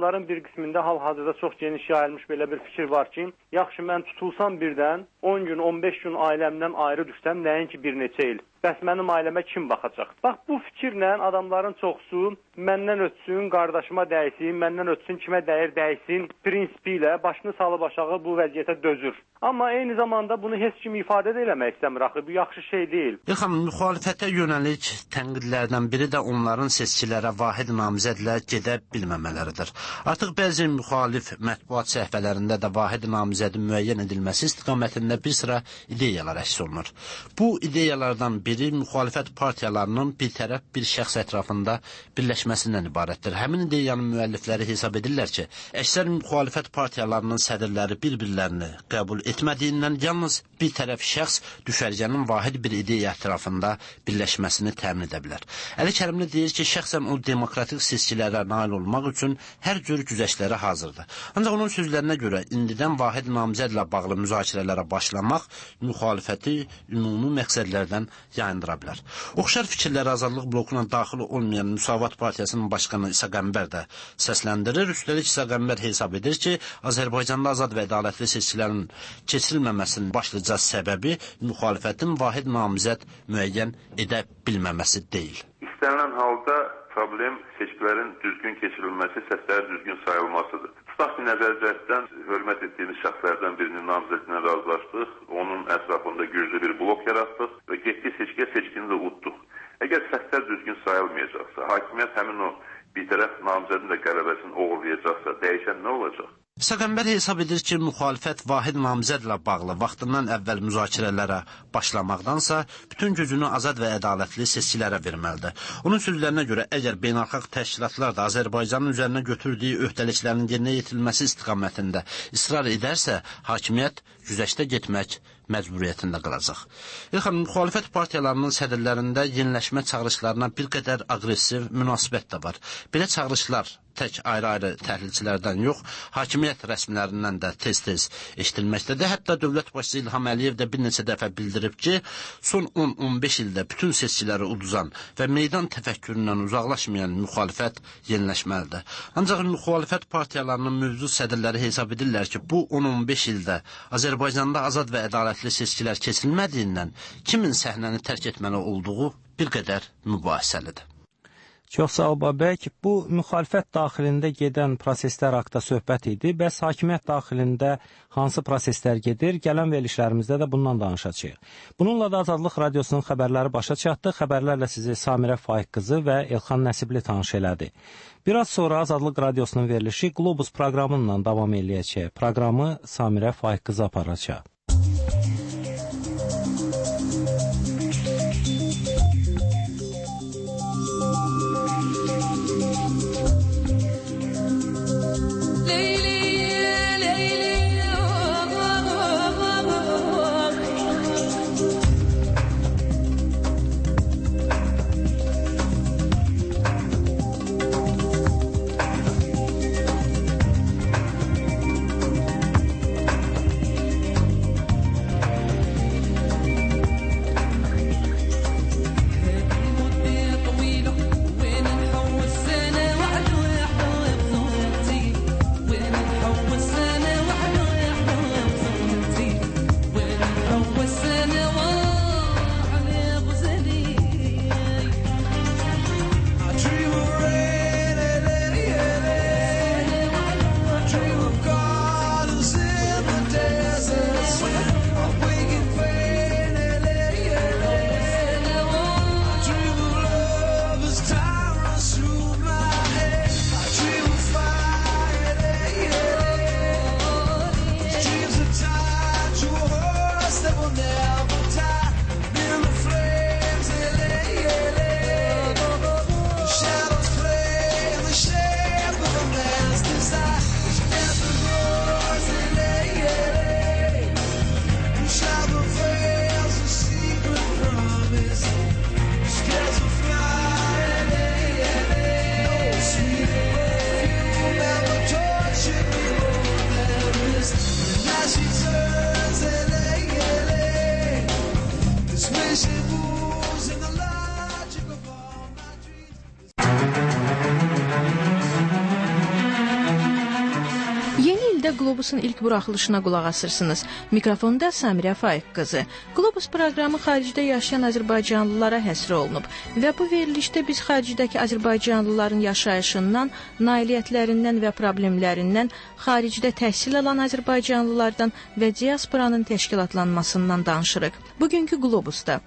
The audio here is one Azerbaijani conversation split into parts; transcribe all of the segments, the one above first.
demokratların bir qismində hal-hazırda çox geniş yayılmış belə bir fikir var ki, yaxşı mən tutulsam birdən 10 gün, 15 gün ailəmdən ayrı düşsəm, nəinki bir neçə il. Bəs mənim ailəmə kim baxacaq? Bax, bu fikirlə adamların çoxsu məndən ötsün, qardaşıma dəysin, məndən ötsün, kimə dəyir dəysin prinsipi ilə başını salıb aşağı bu vəziyyətə dözür. Amma eyni zamanda bunu heç kim ifadə də eləmək istəmir axı, bu yaxşı şey deyil. Xanım, müxalifətə yönəlik tənqidlərdən biri də onların seçkilərə vahid namizədlə gedə bilməmələridir. Artıq bəzi müxalif mətbuat səhifələrində də vahid namizədin müəyyən edilməsi istiqamətində bir sıra ideyalar əks olunur. Bu ideyalardan biri müxalifət partiyalarının bir tərəf bir şəxs ətrafında birləşməsindən ibarətdir. Həmin ideyanın müəllifləri hesab edirlər ki, əksər müxalifət partiyalarının sədrləri bir-birlərini qəbul etmədiyindən yalnız bir tərəf şəxs düşərgənin vahid bir ideya ətrafında birləşməsini təmin edə bilər. Əli Kərimli deyir ki, şəxsən o demokratik seçkilərə nail olmaq üçün hər cür güzəştlərə hazırdır. Ancaq onun sözlərinə görə indidən vahid namizədlə bağlı müzakirələrə başlamaq müxalifəti ümumi məqsədlərdən yayındıra bilər. Oxşar fikirləri Azadlıq blokuna daxil olmayan Müsavat Partiyasının başqanı İsa Qəmbər də səsləndirir. Üstəlik İsa Qəmbər hesab edir ki, Azərbaycanda azad və ədalətli seçkilərin keçirilməməsinin başlıca səbəbi müxalifətin vahid namizəd müəyyən edə bilməməsi deyil. İstənilən halda problem seçkilərin düzgün keçirilməsi, səslərin düzgün sayılmasıdır. Tutaq ki, nəzər cəhətdən hörmət etdiyimiz şəxslərdən birinin namizədinə razılaşdıq, onun ətrafında güclü bir blok yaratdıq və getdik seçkiyə, seçkini də udduq. Əgər səslər düzgün sayılmayacaqsa, hakimiyyət həmin o bir tərəf namizədin də qələbəsini oğurlayacaqsa, dəyişən nə olacaq? İsa Qəmbər hesab edir ki, müxalifət vahid namizədlə bağlı vaxtından əvvəl müzakirələrə başlamaqdansa, bütün gücünü azad və ədalətli seçkilərə verməlidir. Onun sözlərinə görə, əgər beynəlxalq təşkilatlar da Azərbaycanın üzərinə götürdüyü öhdəliklərin yerinə yetirilməsi istiqamətində israr edərsə, hakimiyyət güzəştə getmək məcburiyyətində qalacaq. Xanım, müxalifət partiyalarının sədrlərində yeniləşmə çağırışlarına bir qədər aqressiv münasibət də var. Belə çağırışlar tək ayrı-ayrı təhlilçilərdən yox, hakimiyyət rəsmilərindən də tez-tez eşidilməkdədir. Hətta dövlət başçısı İlham Əliyev də bir neçə dəfə bildirib ki, son 10-15 ildə bütün seçkiləri uduzan və meydan təfəkküründən uzaqlaşmayan müxalifət yeniləşməlidir. Ancaq müxalifət partiyalarının mövcud sədrləri hesab edirlər ki, bu 10-15 ildə Azərbaycanda azad və ədalətli seçkilər keçirilmədiyindən kimin səhnəni tərk etməli olduğu bir qədər mübahisəlidir. Çox sağ ol, Babək. Bu, müxalifət daxilində gedən proseslər haqda söhbət idi. Bəs hakimiyyət daxilində hansı proseslər gedir? Gələn verilişlərimizdə də bundan danışacağıq. Bununla da Azadlıq Radiosunun xəbərləri başa çatdı. Xəbərlərlə sizi Samirə Faiq qızı və Elxan Nəsibli tanış elədi. Biraz sonra Azadlıq Radiosunun verilişi Qlobus proqramıyla davam eləyəcək. Proqramı Samirə Faiq qızı aparacaq. efirində Qlobusun ilk buraxılışına qulaq asırsınız. Mikrofonda Samirə Faiq qızı. Qlobus proqramı xaricdə yaşayan azərbaycanlılara həsr olunub və bu verilişdə biz xaricdəki azərbaycanlıların yaşayışından, nailiyyətlərindən və problemlərindən, xaricdə təhsil alan azərbaycanlılardan və diasporanın təşkilatlanmasından danışırıq. Bugünkü Qlobusda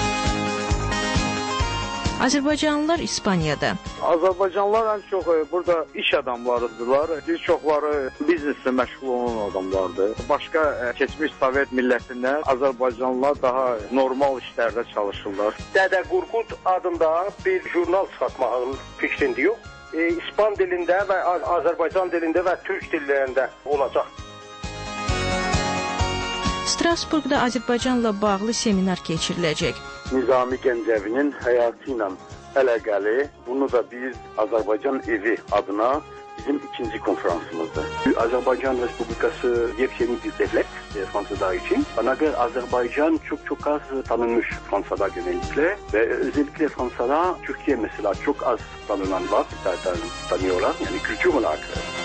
Azərbaycanlılar İspaniyada. Azərbaycanlılar ən çox burada iş adamlarıdırlar. Bir çoxları bizneslə məşğul olan adamlardır. Başqa keçmiş Sovet millətindən Azərbaycanlılar daha normal işlərdə çalışırlar. Dədə Qorqud adında bir jurnal çıxartmağın fikrində yox. İspan dilində və Azərbaycan dilində və türk dillərində olacaq. Strasburqda Azərbaycanla bağlı seminar keçiriləcək. Nizami Gəncəvinin həyatı ilə əlaqəli, bunu da biz Azərbaycan evi adına bizim ikinci konferansımızdır. Azərbaycan Respublikası yepyeni bir devlet Fransa'da için. Bana göre Azerbaycan çok az tanınmış Fransa'da genellikle ve özellikle Fransa'da Türkiye mesela çok az tanınan var, tanıyorlar yani kültür olarak.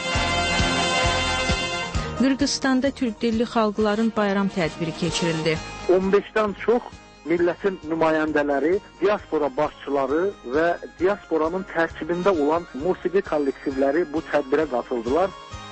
Qırğızstanda türk dilli xalqların bayram tədbiri keçirildi. 15-dən çox millətin nümayəndələri, diaspora başçıları və diasporanın tərkibində olan musiqi kollektivləri bu tədbirə qatıldılar.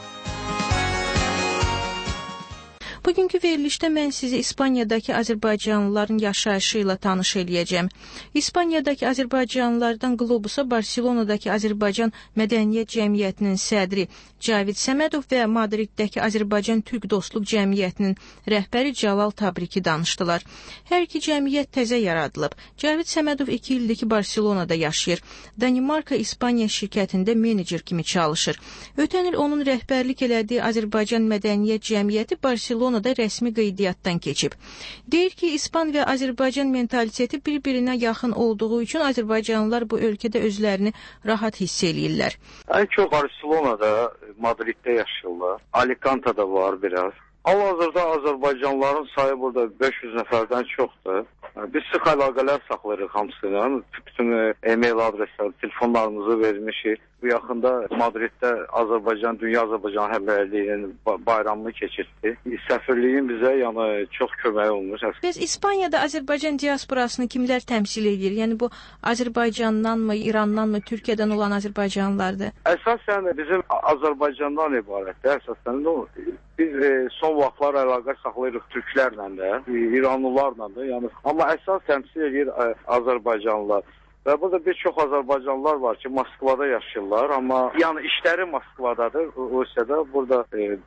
Bugünkü verilişdə mən sizi İspaniyadakı azərbaycanlıların yaşayışı ilə tanış eləyəcəm. İspaniyadakı azərbaycanlılardan Qlobusa Barselonadakı Azərbaycan Mədəniyyət Cəmiyyətinin sədri Cavid Səmədov və Madriddəki Azərbaycan Türk Dostluq Cəmiyyətinin rəhbəri Cəlal Tabriki danışdılar. Hər iki cəmiyyət təzə yaradılıb. Cavid Səmədov 2 ildir ki, Barselonada yaşayır. Danimarka-İspaniya şirkətində menecer kimi çalışır. Ötən il onun rəhbərlik elədiyi Azərbaycan Mədəniyyət Cəmiyyəti Barselonada rəsmi qeydiyyatdan keçib. Deyir ki, İspan və Azərbaycan mentaliteti bir-birinə yaxın olduğu üçün azərbaycanlılar bu ölkədə özlərini rahat hiss eləyirlər. Ən çox Barselonada, Madriddə yaşayırlar. Alicantada var biraz. Hal-hazırda Azərbaycanlıların sayı burada 500 nəfərdən çoxdur. Biz sıx əlaqələr saxlayırıq hamısıyla. Bütün e-mail adresləri, telefonlarımızı vermişik. Bu yaxında Madriddə Dünya Azərbaycan Həmrəyliyinin bayramını keçirdi. Səfirliyin bizə çox kömək olmuş. Biz İspaniyada Azərbaycan diasporasını kimlər təmsil edir? Yəni bu Azərbaycandanmı, İrandanmı, Türkiyədən olan azərbaycanlılardır? Əsasən bizim Azərbaycandan ibarətdir. Əsasən biz son vaxtlar əlaqə saxlayırıq türklərlə də, İranlılarla da. Amma əsas təmsil edir Azərbaycanlılar. Və burada bir çox azərbaycanlılar var ki, Moskvada yaşayırlar, amma işləri Moskvadadır. Rusyada burada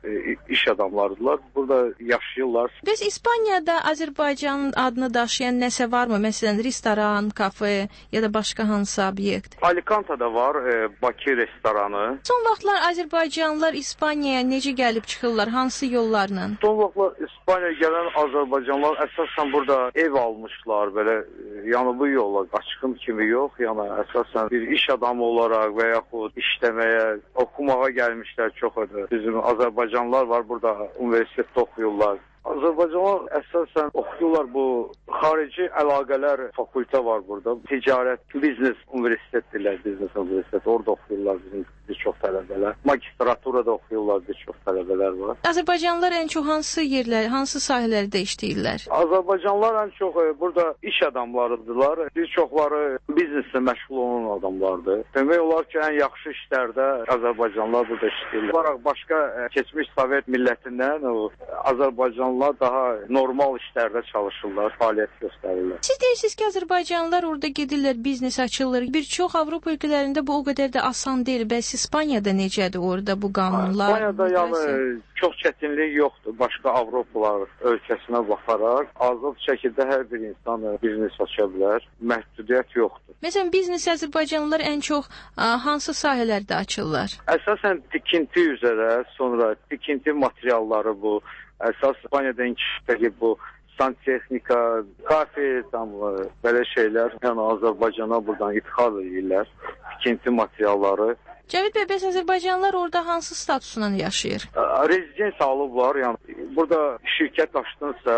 iş adamlarıdırlar, burada yaşayırlar. Biz İspaniyada Azərbaycanın adını daşıyan nəsə varmı? Məsələn, restoran, kafe ya da başqa hansı obyekt? Alicantada var, Bakı restoranı. Son vaxtlar azərbaycanlılar İspaniyaya necə gəlib çıxırlar? Hansı yollarla? Son vaxtlar İspaniyaya gələn azərbaycanlılar əsasən burada ev almışlar, belə bu yolla qaçqın kimi yox, əsasən bir iş adamı olaraq və yaxud işləməyə, oxumağa gəlmişlər çoxudur. Bizim azərbaycanlılar var burada, universitetdə oxuyurlar. Azərbaycanlılar əsasən oxuyurlar, bu xarici əlaqələr fakültə var burada. Ticarət, biznes universitetdirlər, biznes universitet. Orada oxuyurlar bizim bir çox tələbələr. Magistraturada oxuyurlar, bir çox tələbələr var. Azərbaycanlılar ən çox hansı yerlər, hansı sahələrdə işləyirlər? Azərbaycanlılar ən çox burada iş adamlarıdırlar. Bir çoxları bizneslə məşğul olan adamlardır. Demək olar ki, ən yaxşı işlərdə Azərbaycanlılar burada işləyirlər. Başqa keçmiş Sovet millətindən Azərbaycanlılar daha normal işlərdə çalışırlar, fəaliyyət göstərirlər. Siz deyirsiniz ki, Azərbaycanlılar orada gedirlər, biznes açırlar. Bir çox Avropa ölkələrində bu o qədər də asan deyil. Bəs İspaniyada necədir orada bu qanunlar? İspaniyada çox çətinlik yoxdur. Başqa Avropalar ölkəsinə baxaraq azad şəkildə hər bir insan biznes aça bilər. Məhdudiyyət yoxdur. Məsələn, biznes azərbaycanlılar ən çox hansı sahələrdə açırlar? Əsasən tikinti üzrə, sonra tikinti materialları bu. Əsas İspaniyada inkişafdəki bu santexnika, kafe, belə şeylər, Azərbaycana buradan ixal edirlər. Tikinti materialları. Cəvid bəy, bəs azərbaycanlılar orada hansı statusla yaşayır? Rezidens alıblar, burada şirkət açdınsa,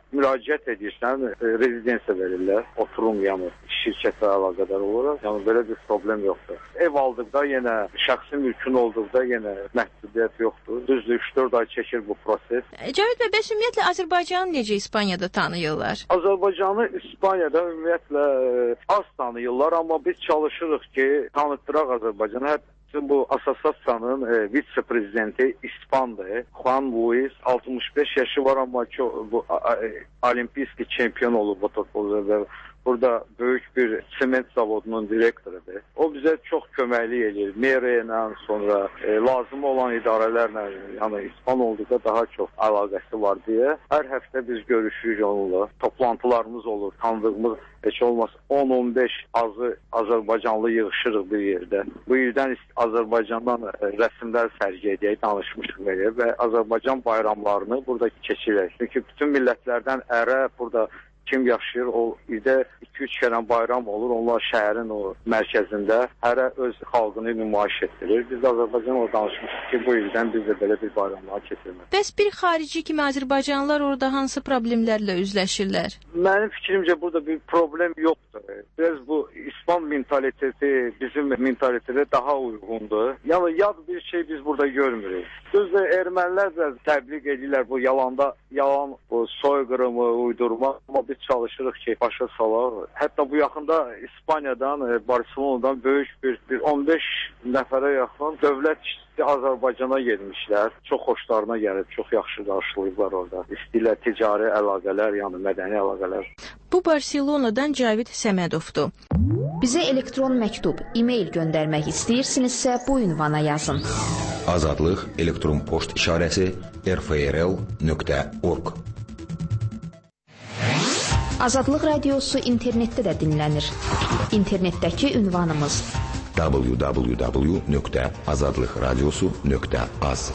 müraciət edirsən, rezidensiya verirlər, oturum, yəni şirkətlə əlaqədar olaraq. Yəni belə bir problem yoxdur. Ev aldıqda yenə şəxsi mülkün olduqda yenə məhdudiyyət yoxdur. Düzdür, 3-4 ay çəkir bu proses. Cavit bəy, bəs ümumiyyətlə Azərbaycanı necə İspaniyada tanıyırlar? Azərbaycanı İspaniyada ümumiyyətlə az tanıyırlar, amma biz çalışırıq ki, tanıtdıraq Azərbaycanı. Bu asosiasiyanın vitse-prezidenti İspandır. Juan Luis 65 yaşı var, amma bu olimpiyski çempion olub waterpoloda. Burada böyük bir sement zavodunun direktorudur. O bizə çox köməklik edir. Meriya ilə, sonra lazım olan idarələrlə, yəni İspan olduqda daha çox əlaqəsi var deyə. Hər həftə biz görüşürük onunla. Toplantılarımız olur, tanıdığımız heç olmaz 10-15 azı Azərbaycanlı yığışırıq bir yerdə. Bu ildən Azərbaycandan rəsmlər sərgi edək, danışmışıq belə və Azərbaycan bayramlarını burada keçirək. Çünki bütün millətlərdən ərə burada kim yaşayır, o ildə 2-3 kərə bayram olur. Onlar şəhərin o mərkəzində hərə öz xalqını nümayiş etdirir. Biz də Azərbaycanla danışmışıq ki, bu ildən biz də belə bir bayramlar keçirmək. Bəs bir xarici kimi Azərbaycanlılar orada hansı problemlərlə üzləşirlər? Mənim fikrimcə burada bir problem yoxdur. Biraz bu İspan mentaliteti bizim mentalitetə daha uyğundur. Yəni yad bir şey biz burada görmürük. Düzdür, ermənilər də təbliğ edirlər bu yalan bu soyqırımı, uydurma, amma biz çalışırıq ki, başa salaq. Hətta bu yaxında İspaniyadan, Barcelonadan böyük bir 15 nəfərə yaxın dövlət işçisi Azərbaycana gelmişlər. Çox xoşlarına gəlib, çox yaxşı qarşılayıblar orada. İstəyirlər ticari əlaqələr, yəni mədəni əlaqələr. Bu Barcelonadan Cavit Səmədovdur. Bizə elektron məktub, e-mail göndərmək istəyirsinizsə bu ünvana yazın. Azadlıq elektron poçt işarəsi rfrl.org. Azadlıq radiosu internetdə də dinlənir. İnternetdəki ünvanımız www.azadlıqradiosu.az.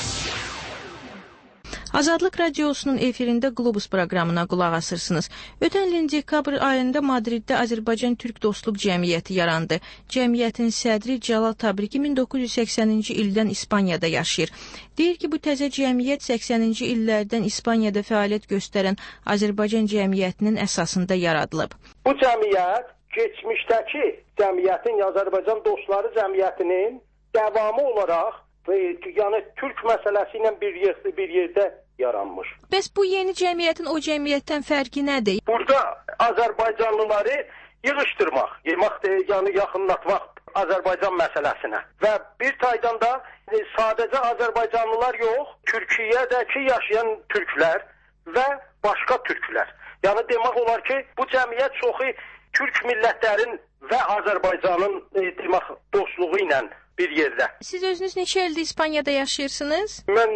Azadlıq radiosunun efirində Globus proqramına qulaq asırsınız. Ötən ilin dekabr ayında Madriddə Azərbaycan Türk Dostluq Cəmiyyəti yarandı. Cəmiyyətin sədri Cəlal Tabriki 1980-ci ildən İspaniyada yaşayır. Deyir ki, bu təzə cəmiyyət 80-ci illərdən İspaniyada fəaliyyət göstərən Azərbaycan cəmiyyətinin əsasında yaradılıb. Bu cəmiyyət keçmişdəki cəmiyyətin, Azərbaycan Dostları Cəmiyyətinin davamı olaraq yəni Türk məsələsi ilə bir yerdə yaranmış. Bəs bu yeni cəmiyyətin o cəmiyyətdən fərqi nədir? Burada Azərbaycanlıları yığışdırmaq, yəni yaxınlatmaq Azərbaycan məsələsinə və bir taydan da sadəcə Azərbaycanlılar yox, Türkiyədəki yaşayan türklər və başqa türklər. Yəni demək olar ki, bu cəmiyyət çoxu türk millətlərin və Azərbaycanın dostluğu ilə bir yerdə. Siz özünüz neçə ildir İspaniyada yaşayırsınız? Mən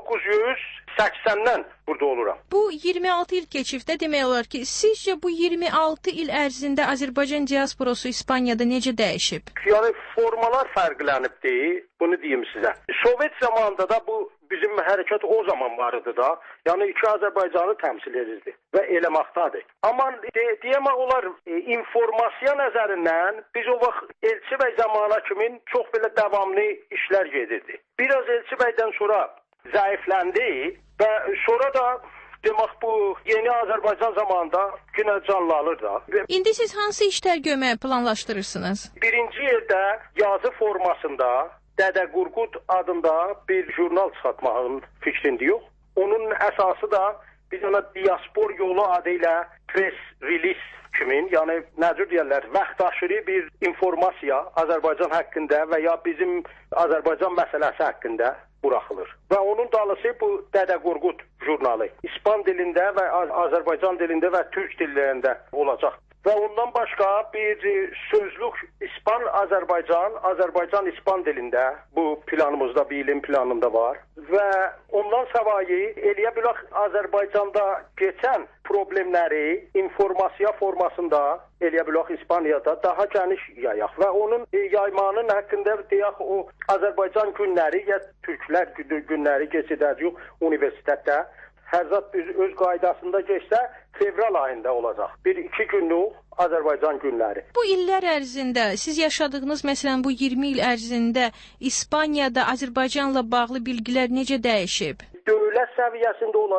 1980-dən burada oluram. Bu 26 il keçibdə demək olar ki, sizcə bu 26 il ərzində Azərbaycan diasporası İspaniyada necə dəyişib? Yəni formalar fərqlənibdir, bunu deyim sizə. Sovet zamanında da bu bizim hərəkət o zaman var idi da. Yəni iki Azərbaycanı təmsil edirdi və eləməkdadır. Amma demək olar informasiya nəzərindən biz o vaxt Elçi bəy zamana kimi çox belə davamlı işlər gedirdi. Biraz Elçi bəydən sonra zəifləndi və sonra da demək bu yeni Azərbaycan zamanında yenə canlanır da. İndi siz hansı işlər görməyi planlaşdırırsınız? Birinci yerdə yazı formasında Dədə Qurqud adında bir jurnal çıxartmağın fikrində yox. Onun əsası da biz ona diaspor yolu adı ilə press release kimi, yəni necə deyirlər, vaxtaşırı bir informasiya Azərbaycan haqqında və ya bizim Azərbaycan məsələsi haqqında buraxılır. Və onun dalısı bu Dədə Qurqud jurnalı. İspan dilində və Azərbaycan dilində və türk dillərində olacaq. Və ondan başqa bir sözlük İspan-Azərbaycan, Azərbaycan-İspan dilində bu planımızda, bir ilin planında var. Və ondan savayı eləyə bilək Azərbaycanda keçən problemləri informasiya formasında eləyə bilək İspaniyada daha geniş yayaq. Və onun yaymanın haqqında deyək o Azərbaycan günləri ya türklər günləri keçidəcək universitetdə. Hər zat öz qaydasında keçsə fevral ayında olacaq. 1-2 günlük Azərbaycan günləri. Bu illər ərzində siz yaşadığınız, məsələn bu 20 il ərzində İspaniyada Azərbaycanla bağlı bilgilər necə dəyişib? Dövlət səviyyəsində olaraq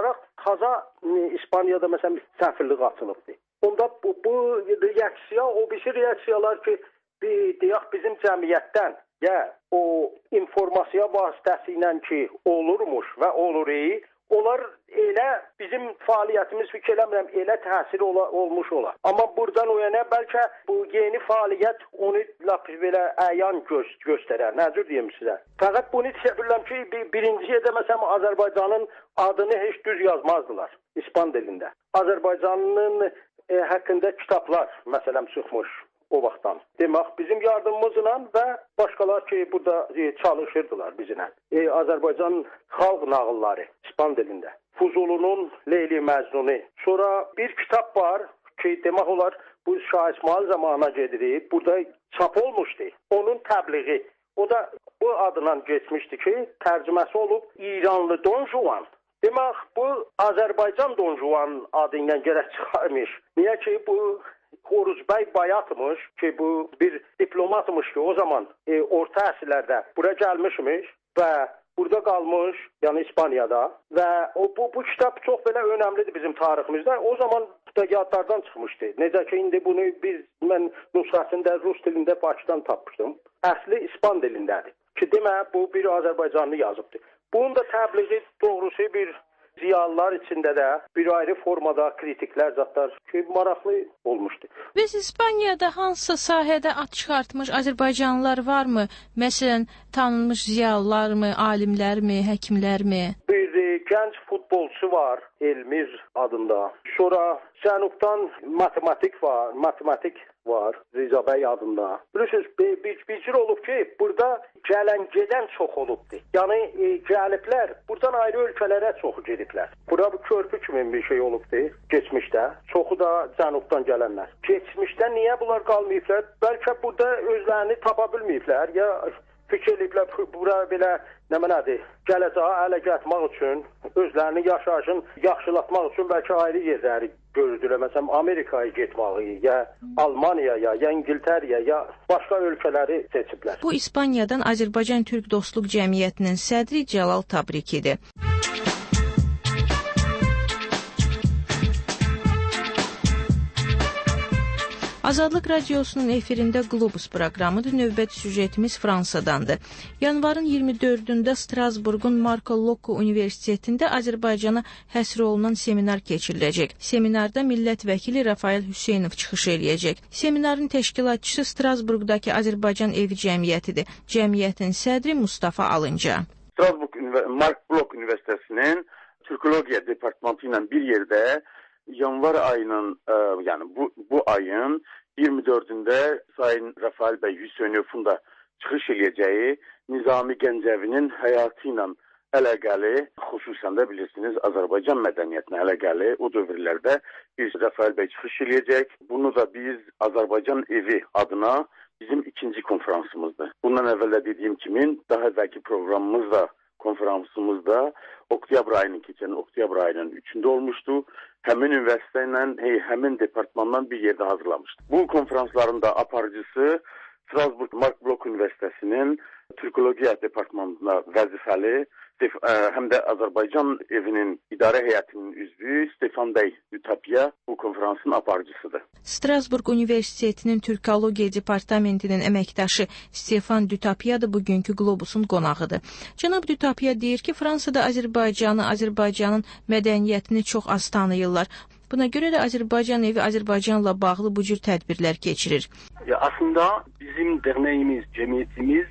taza İspaniyada məsələn səfirlik açılıbdı. Onda bu reaksiya, o bir reaksiyalar ki, deyək bizim cəmiyyətdən ya o informasiya vasitəsilə ki olurmuş və olur, onlar elə bizim fəaliyyətimiz fikir eləmirəm, elə təsir olmuş olar. Amma buradan o yana bəlkə bu yeni fəaliyyət onu belə əyan göstərər. Nədir deyim sizə? Fəqət bunu düşünürəm ki, birinciyə də məsələn Azərbaycanın adını heç düz yazmazdılar İspan dilində. Azərbaycanın haqqında kitablar məsələn çıxmış o vaxtdan. Demək bizim yardımımızla və başqalar ki burada çalışırdılar bizimlə. Azərbaycan xalq nağılları İspan dilində. Fuzulunun Leyli Məcnunu. Sonra bir kitab var ki demək olar bu Şah İsmail zamanına gedir. Burada çap olmuşdu. Onun təbliği. O da bu adla geçmişdi ki tərcüməsi olub İranlı Don Juan. Demək bu Azərbaycan Don Juan adıyla gərək çıxarmış. Niyə ki bu Xoruzbəy Bayatmış ki bu bir diplomatmış ki o zaman orta əsrlərdə bura gəlmişmiş və burada qalmış, yəni İspaniyada və bu kitab çox belə önəmlidir bizim tariximizdə. O zaman da yadlardan çıxmışdı. Necə ki indi bunu mən nüshəsində rus dilində Bakıdan tapmışdım. Əsli İspan dilindədir. Ki demə bu bir Azərbaycanlı yazıbdı. Bunun da təbliği doğrusu bir ziyalılar içində də bir ayrı formada kritiklər zətlər ki, maraqlı olmuşdu. Biz İspaniyada hansı sahədə ad çıxartmış Azərbaycanlılar varmı? Məsələn, tanınmış ziyalılarmı, alimlərmi, həkimlərmi? Bir gənc futbolçu var, Elmir adında. Sonra Cənubdan matematik var, Riza Bəy adında. Bilirsiniz, bir cür olub ki, burada gələn-gedən çox olubdur. Yəni, gəliblər, buradan ayrı ölkələrə çoxu gediblər. Bura bir körpü kimi bir şey olubdur, geçmişdə. Çoxu da Cənubdan gələnlər. Geçmişdə niyə bunlar qalmayıblar? Bəlkə burada özlərini tapa bilməyiblər, ya fikir ediblər, bura belə nədir, gələcəyə ələ gəlmək üçün, özlərini yaşayışın yaxşılatmaq üçün bəlkə ayrı yerləri görürdülər. Məsələn, Amerikaya getməyi, ya Almaniyaya, ya İngiltərəyə, ya başqa ölkələri seçiblər. Bu İspaniyadan Azərbaycan Türk Dostluq Cəmiyyətinin sədri Cəlal Tabrikidir. Azadlıq Radiosunun efirində Globus proqramıdır. Növbəti süjetimiz Fransadandır. Yanvarın 24-də Strasburqun Marco Loko Universitetində Azərbaycana həsr olunan seminar keçiriləcək. Seminarda millət vəkili Rafael Hüseynov çıxış eləyəcək. Seminarın təşkilatçısı Strasburqdakı Azərbaycan Evi Cəmiyyətidir. Cəmiyyətin sədri Mustafa Alınca. Strasburg Marco Loko Universitetinin Türkologiya departmanı ilə bir yerdə yanvar ayının, yani bu ayın 24'ünde Sayın Rafael Bəy Hüseynov'un da çıxış edəcəyi Nizami Gəncəvinin həyatı ilə əlaqəli, xüsusən də bilirsiniz Azərbaycan mədəniyyətinə əlaqəli o dövrlərdə bir Rafael Bəy çıxış edəcək. Bunu da biz Azərbaycan Evi adına bizim ikinci konferansımızdır. Bundan əvvəl də dediyim kimi daha əvvəlki programımızda, konferansımızda geçen oktyabr ayının 3'ünde olmuştu. Həmin üniversite ile həmin departmandan bir yerde hazırlamıştı. Bu konferansların da aparıcısı Strasburg Marco Loko Üniversitesi'nin Türkologiya departmanında vəzifəli hem de Azərbaycan Evi'nin idare heyətinin üzvü Stefan Bəy Dütapiya bu konferansın aparıcısıdır. Strasburg Universitetinin Türkologiya departamentinin əməkdaşı Stefan Dütapiya da bugünkü Globusun qonağıdır. Cənab Dütapiya deyir ki, Fransada Azərbaycanın mədəniyyətini çox az tanıyırlar. Buna göre de Azərbaycan Evi Azərbaycanla bağlı bu cür tədbirlər keçirir. Ya aslında bizim derneğimiz, cemiyetimiz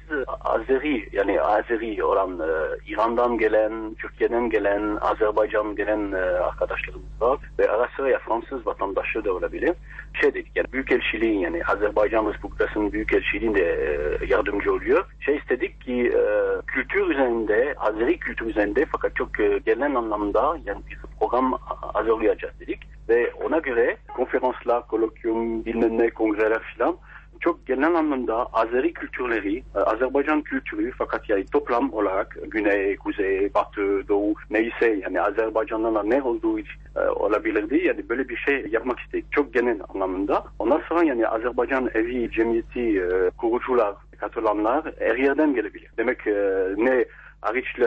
Azeri olan İran'dan gelen, Türkiye'den gelen, Azerbaycan'dan gelen arkadaşlarımız var ve ara sıra ya Fransız vatandaşı da olabilir. Yani Büyükelçiliğin yani Azerbaycan Respublikası'nın Büyükelçiliğinde yardımcı oluyor. İstedik ki kültür üzerinde, Azeri kültür üzerinde fakat çok genel anlamda yani bir program hazırlayacağız dedik. Ve ona göre konferanslar, kolokyum, bilmem ne, kongreler filan çok genel anlamda Azeri kültürleri, Azerbaycan kültürü fakat yani toplam olarak Güney, Kuzey, Batı, Doğu neyse yani Azerbaycan'la ne olduğu olabilirdi. Yani böyle bir şey yapmak istedik. Çok genel anlamda. Ondan sonra yani Azerbaycan Evi Cemiyeti kurucular, katılanlar her yerden gelebilir. Demek ne hariçler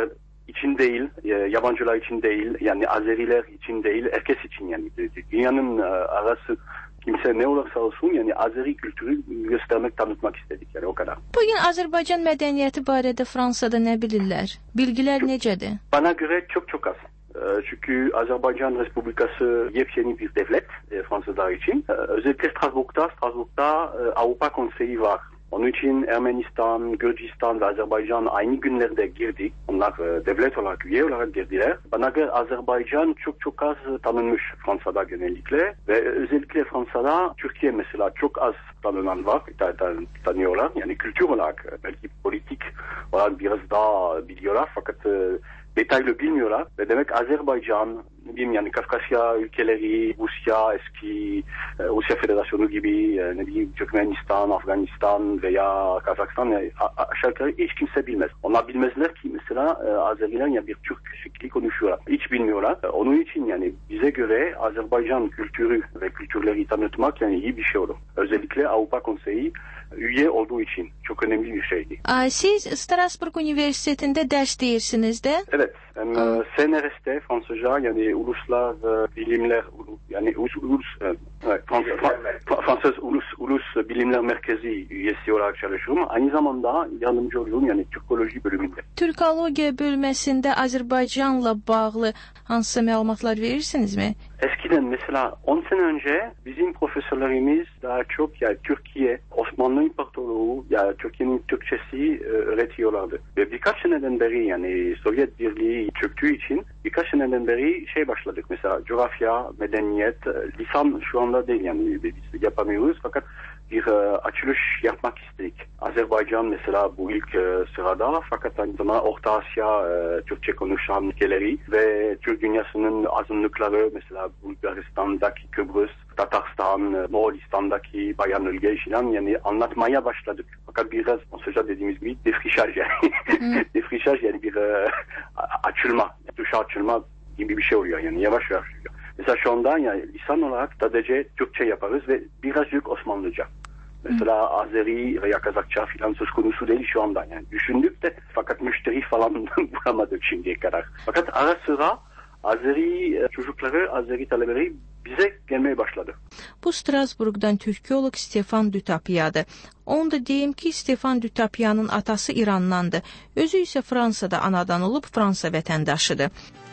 için değil, yabancılar için değil, yani Azeriler için değil, herkes için yani. Dünyanın arası kimse ne olursa olsun yani Azeri kültürü göstermek, tanıtmak istedik yani o kadar. Bugün Azərbaycan mədəniyyəti barədə Fransada nə bilirlər? Bilgilər necədir? Bana göre çok az. Çünkü Azerbaycan Respublikası yepyeni bir devlet Fransızlar için. Özellikle Strasbourg'da Avrupa Konseyi var. Onun için Ermenistan, Gürcistan ve Azerbaycan aynı günlerde girdi. Onlar devlet olarak, üye olarak girdiler. Bana göre Azerbaycan çok az tanınmış Fransa'da genellikle. Ve özellikle Fransa'da Türkiye mesela çok az tanınan var, tanıyorlar. Yani kültür olarak, belki politik olarak biraz daha biliyorlar fakat detaylı bilmiyorlar. Ve demek Azerbaycan, yani Kafkasya ülkeleri, Rusya, eski Rusya Federasyonu gibi, ne bileyim Türkmenistan, Afganistan veya Kazakistan aşağı yukarı hiç kimse bilmez. Onlar bilmezler ki mesela Azeriler yani bir Türk şekli konuşuyorlar. Hiç bilmiyorlar. Onun için yani bize göre Azerbaycan kültürü ve kültürleri tanıtmak yani iyi bir şey olur. Özellikle Avrupa Konseyi üye olduğu için çok önemli bir şeydi. Siz Strasbourg Üniversitesi'nde ders deyirsiniz de? Evet. CNRS'te Fransızca yani Uluslar Bilimler yani Fransız Ulus Bilimler Merkezi üyesi olarak çalışıyorum. Aynı zamanda yardımcı oluyorum yani Türkoloji bölümünde. Türkologiya bölməsində Azərbaycanla bağlı hansı məlumatlar verirsiniz mi? Eskiden mesela 10 sene önce bizim profesörlerimiz daha çok yani Türkiye, Osmanlı İmparatorluğu ya Türkiye'nin Türkçesi öğretiyorlardı. Ve birkaç seneden beri yani Sovyet Birliği çöktüğü için birkaç seneden beri başladık. Mesela coğrafya, medeniyet, lisan şu anda değil yani biz yapamıyoruz fakat bir açılış yapmak istedik. Azerbaycan mesela bu ilk sırada fakat aynı zamanda Orta Asya Türkçe konuşan ülkeleri ve Türk dünyasının azınlıkları mesela Bulgaristan'daki Kıbrıs, Tatarstan, Moğolistan'daki bayan ülke falan yani anlatmaya başladık. Fakat biraz Fransızca dediğimiz gibi defrichaj yani. Defrichaj yani bir açılma, dışa açılma gibi bir şey oluyor yani yavaş yavaş. Mesela şu anda yani lisan olarak sadece Türkçe yaparız ve birazcık Osmanlıca. Mesela Azeri veya Kazakça filan söz konusu değil şu anda. Yani düşündük de fakat müşteri falan bulamadık şimdiye kadar. Fakat ara sıra Azeri çocukları, Azeri talebeleri bize gelmeye başladı. Bu Strasbourg'dan Türkoloq Stefan Dütapyadır. Onu da deyim ki Stefan Dütapyanın atası İrandandır. Özü isə Fransada anadan olub Fransa vətəndaşıdır.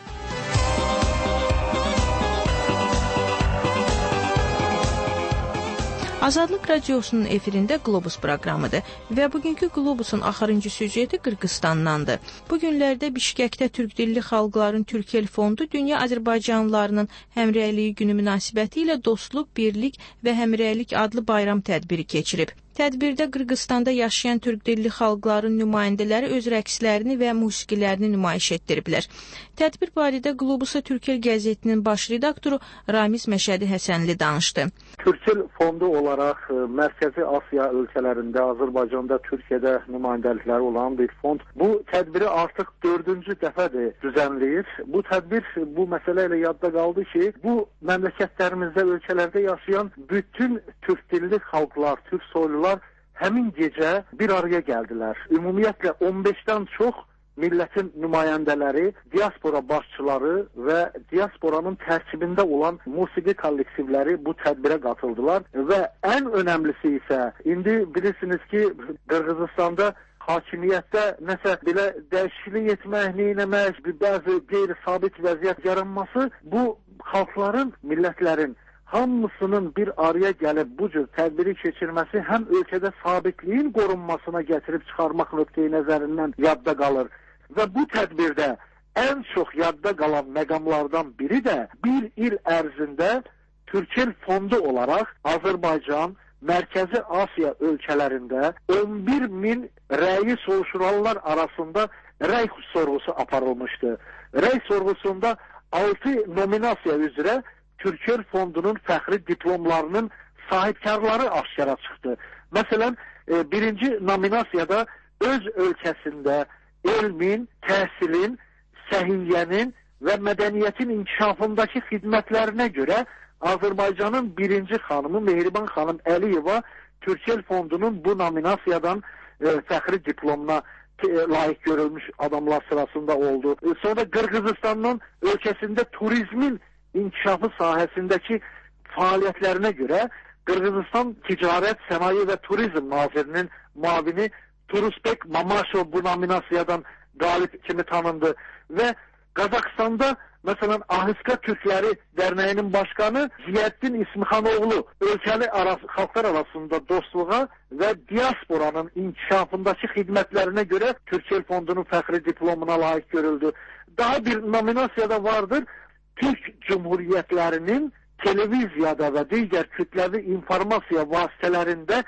Azadlıq Radiosunun efirində Globus proqramıdır və bugünkü Globusun axırıncı süjeti Qırğızstandandır. Bu günlərdə Bişkəkdə Türk dilli xalqların Türkel Fondu Dünya Azərbaycanlılarının Həmrəyliyi günü münasibəti ilə Dostluq, Birlik və Həmrəylik adlı bayram tədbiri keçirib. Tədbirdə Qırğızstanda yaşayan Türk dilli xalqların nümayəndələri öz rəqslərini və musiqilərini nümayiş etdiriblər. Tədbir barədə Globusa Türkel qəzetinin baş redaktoru Ramiz Məşədi Həsənli danışdı. Türkel Fondu olaraq Mərkəzi Asiya ölkələrində, Azərbaycanda, Türkiyədə nümayəndəlikləri olan bir fond. Bu tədbiri artıq 4-cü dəfədir düzənləyir. Bu tədbir bu məsələ ilə yadda qaldı ki, bu məmləkətlərimizdə, ölkələrdə yaşayan bütün Türk dilli xalqlar, Türk soylular həmin gecə bir araya gəldilər. Ümumiyyətlə 15-dən çox millətin nümayəndələri, diaspora başçıları və diasporanın tərkibində olan musiqi kollektivləri bu tədbirə qatıldılar və ən önəmlisi isə indi bilirsiniz ki, Qırğızstanda hakimiyyətdə nəsə belə dəyişiklik etmək, neynəmək, bəzi qeyri-sabit vəziyyət yaranması bu xalqların, millətlərin hamısının bir araya gəlib bu cür tədbiri keçirməsi həm ölkədə sabitliyin qorunmasına gətirib çıxarmaq nöqteyi nəzərindən yadda qalır. Və bu tədbirdə ən çox yadda qalan məqamlardan biri də bir il ərzində Türkel Fondu olaraq Azərbaycan, Mərkəzi Asiya ölkələrində 11 min rəyi soruşulanlar arasında rəy sorğusu aparılmışdı. Rəy sorğusunda 6 nominasiya üzrə Türkel Fondunun fəxri diplomlarının sahibkarları aşkara çıxdı. Məsələn, birinci nominasiyada öz ölkəsində elmin, təhsilin, səhiyyənin və mədəniyyətin inkişafındakı xidmətlərinə görə Azərbaycanın birinci xanımı Mehriban xanım Əliyeva Türkel Fondunun bu nominasiyadan fəxri diplomuna layık görülmüş adamlar sırasında oldu. Sonra Qırğızıstanın ölkəsində turizmin inkişafı sahəsindəki fəaliyyətlərinə görə Qırğızistan Ticarət, Sənaye və Turizm Nazirinin müavini Turusbek Mamaşov bu nominasiyadan qalib kimi tanındı və Qazaxstanda mesela Ahıska Türkleri Derneği'nin başkanı Ziyaddin İsmixanoğlu halklar arasında dostluğa ve diasporanın inkişafındaki hizmetlerine göre Türkiye Fondu'nun fəxri diplomuna layık görüldü. Daha bir nominasiyada vardır. Türk Cumhuriyetlerinin televizyada ve diğer kütlevi informasiya vasitelerinde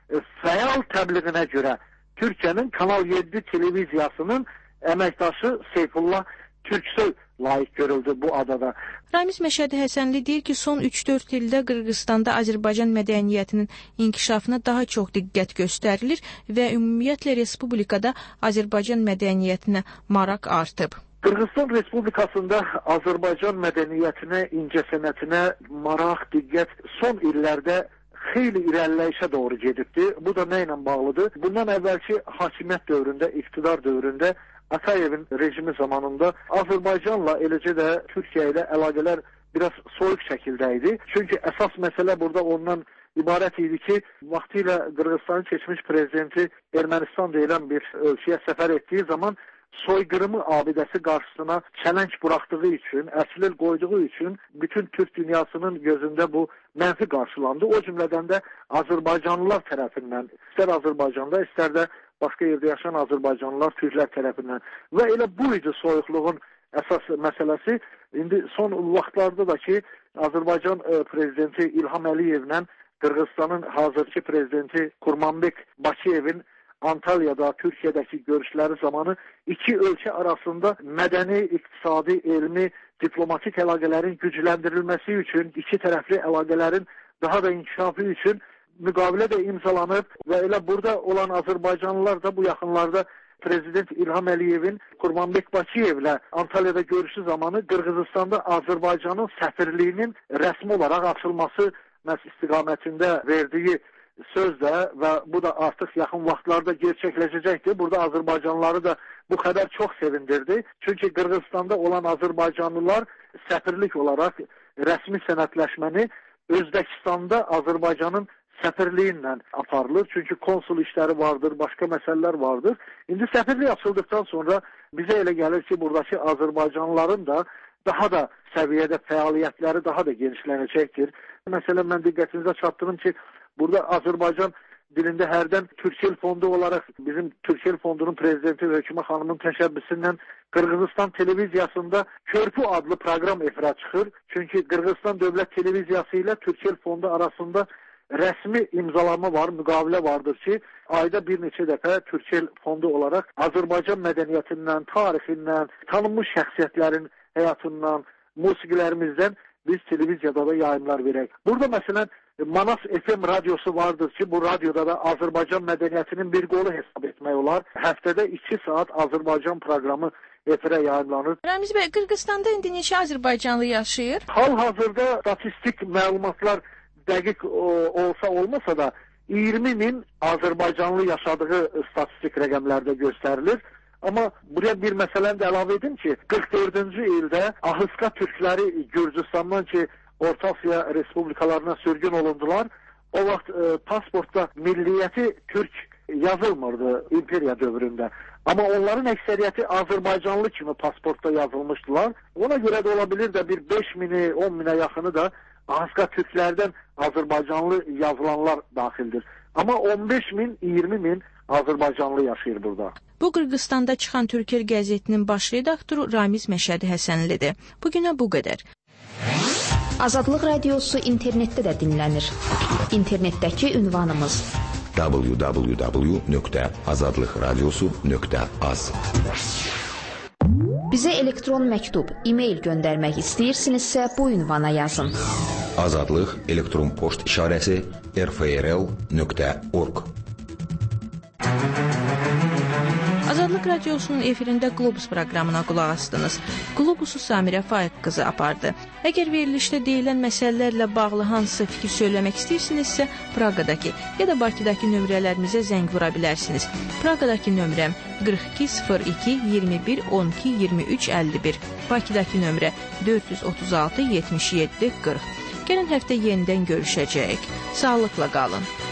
fəal təbliğine göre Türkiye'nin Kanal 7 televizyasının əməkdaşı Seyfullah Türksoy layık görüldü bu adada. Ramiz Məşədi Həsənli deyir ki, son 3-4 ildə Qırğızstanda Azərbaycan mədəniyyətinin inkişafına daha çox diqqət göstərilir və ümumiyyətlə respublikada Azərbaycan mədəniyyətinə maraq artıb. Qırğızstan Respublikasında Azərbaycan mədəniyyətinə, incəsənətinə maraq, diqqət son illərdə xeyli irəliləyişə doğru gedibdi. Bu da nə ilə bağlıdır? Bundan əvvəlki hakimiyyət dövründə, iqtidar dövründə Atayev'in rejimi zamanında Azerbaycanla eləcə də Türkiye ile əlaqələr biraz soyuq şəkildəydi. Çünki əsas məsələ burada ondan ibarət idi ki, vaxtilə Qırğızstanın keçmiş prezidenti Ermənistan deyilən bir ölkəyə səfər etdiyi zaman soyqırımı abidəsi qarşısına çələng buraxdığı üçün, əslil qoyduğu üçün bütün Türk dünyasının gözündə bu mənfi qarşılandı. O cümlədən də Azərbaycanlılar tərəfindən, istər Azərbaycanda, istər də başqa yerdə yaşayan Azərbaycanlılar Türklər tərəfindən. Və elə bu idi soyuqluğun əsas məsələsi. İndi son vaxtlarda da ki, Azərbaycan prezidenti İlham Əliyevlə Qırğızstanın hazırki prezidenti Kurmanbek Bakıyevin Antalya'da, Türkiye'deki görüşləri zamanı iki ölkə arasında mədəni, iqtisadi, elmi, diplomatik əlaqələrin gücləndirilməsi üçün, iki tərəfli əlaqələrin daha da inkişafı üçün müqavilə də imzalanıb və elə burada olan Azərbaycanlılar da bu yaxınlarda Prezident İlham Əliyevin Kurmanbek Bakıyevlə Antalya'da görüşü zamanı Qırğızistanda Azərbaycanın səfirliyinin rəsmi olaraq açılması istiqamətində verdiyi söz də və bu da artıq yaxın vaxtlarda gerçəkləşəcəkdir. Burada Azərbaycanlıları da bu xəbər çox sevindirdi. Çünki Qırğızstanda olan Azərbaycanlılar səfirlik olaraq rəsmi sənədləşməni Özbəkistanda Azərbaycanın səfirliyi ilə aparılır. Çünki konsul işləri vardır, başqa məsələlər vardır. İndi səfirlik açıldıqdan sonra bizə elə gəlir ki, buradakı Azərbaycanlıların da daha da səviyyədə fəaliyyətləri daha da genişlənəcəkdir. Məsələn, mən diqqətinizə çatdırım ki, burada Azərbaycan dilində hərdən Türkiye Fondu olarak bizim Türkiye Fondu'nun prezidenti Hökümə xanımın təşəbbüsündən Qırğızistan televizyasında Körpü adlı proqram efirə çıxır. Çünki Qırğızistan Dövlət Televiziyası ilə Türkiye Fondu arasında rəsmi imzalanma var, müqavilə vardır ki, ayda bir neçə dəfə Türkiye Fondu olarak Azərbaycan mədəniyyətindən, tarixindən, tanınmış şəxsiyyətlərin həyatından, musiqilərimizdən biz televiziyada da yayımlar verək. Burada məsələn Manas FM radyosu vardır ki, bu radyoda da Azərbaycan mədəniyyətinin bir qolu hesab etmək olar. Həftədə 2 saat Azərbaycan proqramı efirə yayımlanır. Ramiz bəy, Qırğızstanda indi neçə Azərbaycanlı yaşayır? Hal-hazırda statistik məlumatlar dəqiq olsa olmasa da 20 min Azərbaycanlı yaşadığı statistik rəqəmlərdə göstərilir. Amma buraya bir məsələni də əlavə edim ki, 44-cü ildə Ahıska Türkləri Gürcüstandan ki, Orta Asiya respublikalarına sürgün olundular. O vaxt pasportda milliyyəti Türk yazılmırdı imperiya dövründə. Amma onların əksəriyyəti Azərbaycanlı kimi pasportda yazılmışdılar. Ona görə də ola bilir də bir 5 mini, 10 minə yaxını da Ahıska Türklərdən Azərbaycanlı yazılanlar daxildir. Amma 15 min, 20 min Azərbaycanlı yaşayır burada. Bu Qırğızstanda çıxan Türkiye qəzetinin baş redaktoru Ramiz Məşədi Həsənlidir. Bugünə bu qədər. Azadlıq Radiosu internetdə də dinlənir. İnternetdəki ünvanımız www.azadlıqradiosu.az. Bizə elektron məktub, e-mail göndərmək istəyirsinizsə bu ünvana yazın. Azadlıq elektron poçt işarəsi rfrl.org. Azadlıq Radiosunun efirində Qlobus proqramına qulaq asdınız. Qlobusu Samirə Faiq qızı apardı. Əgər verilişdə deyilən məsələlərlə bağlı hansısa fikir söyləmək istəyirsinizsə, Praqadakı ya da Bakıdakı nömrələrimizə zəng vura bilərsiniz. Praqadakı nömrəm 42 02 21 12 23 51. Bakıdakı nömrə 436 77 40. Gələn həftə yenidən görüşəcəyik. Sağlıqla qalın.